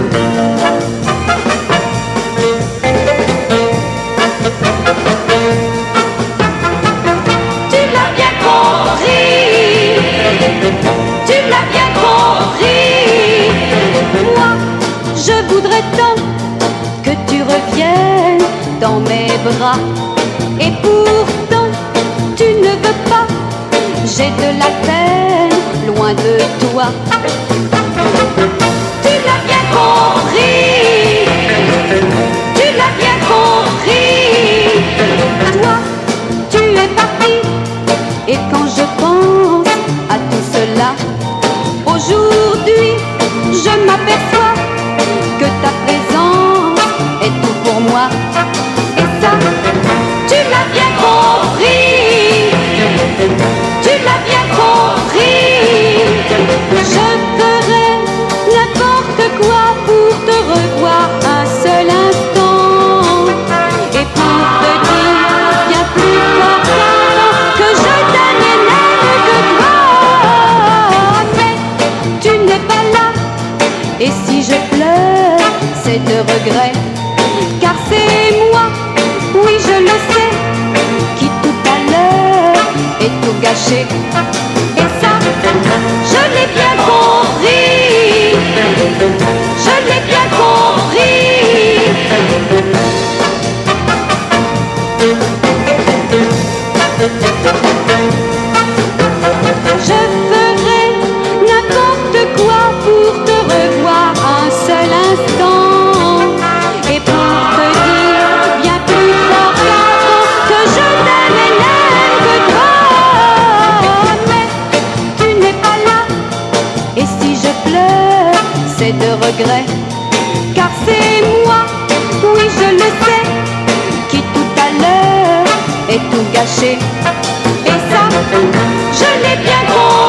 Tu l'as bien compris. Moi, je voudrais tant que tu reviennes dans mes bras. Et pourtant, tu ne veux pas. J'ai de la peine loin de toi. Tu l'as bien compris. Tu l'as bien compris. Toi, tu es parti. Et quand je pense à tout cela, aujourd'hui, je m'aperçois que ta présence est tout pour moi. Et ça, tu l'as bien compris. Tu l'as bien compris. Je ferai n'importe quoi pour te revoir un seul instant. Et pour te dire bien plus fort qu'avant que je t'aime même que toi. Mais tu n'es pas là. Et si je pleure, c'est de regret. Car c'est moi, oui je le sais, qui tout à l'heure est tout gâché. Et ça, je l'ai bien compris. Je l'ai bien compris. Je ferai n'importe quoi pour te revoir un seul instant. Et pour te dire bien plus fort qu'avant que je t'aime et n'aime que toi. Mais tu n'es pas là. Et si je pleure, c'est de regret. Car c'est moi, oui je le sais, qui tout à l'heure est tout gâché. Et ça, je l'ai bien compris.